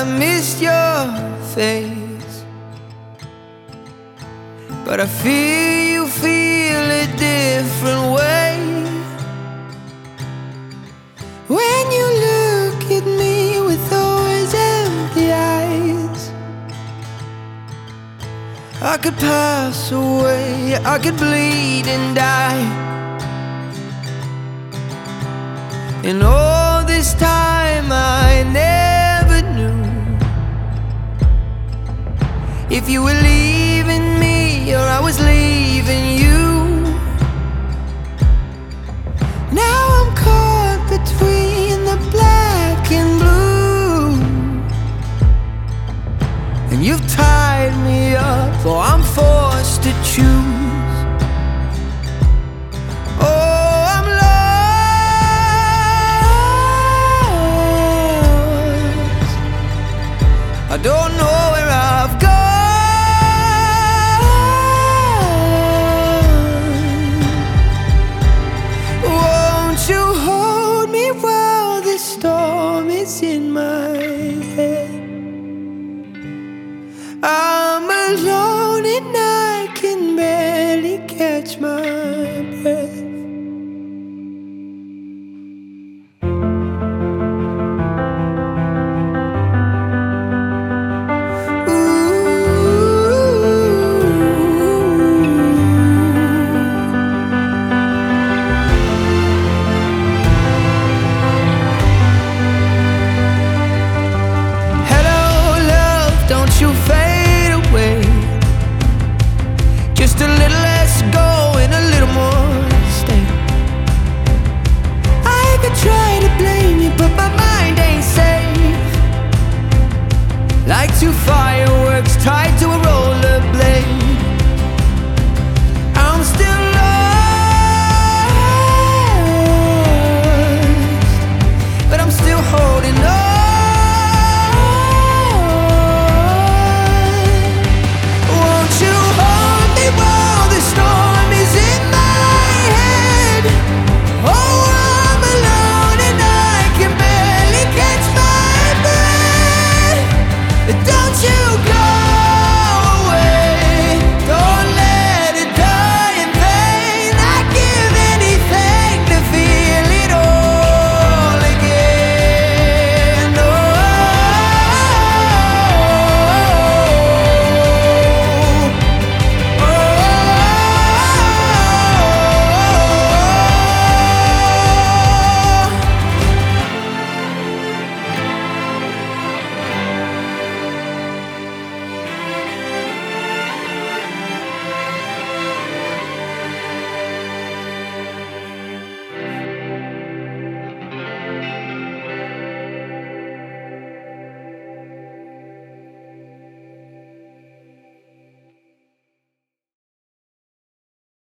missed your face, but I feel you feel a different way. When you look at me with those empty eyes, I could pass away, I could bleed and die. And all this time I never knew if you were leaving me or I was leaving you. Now I'm caught between the black and blue, and you've tied me up, so I'm forced to choose.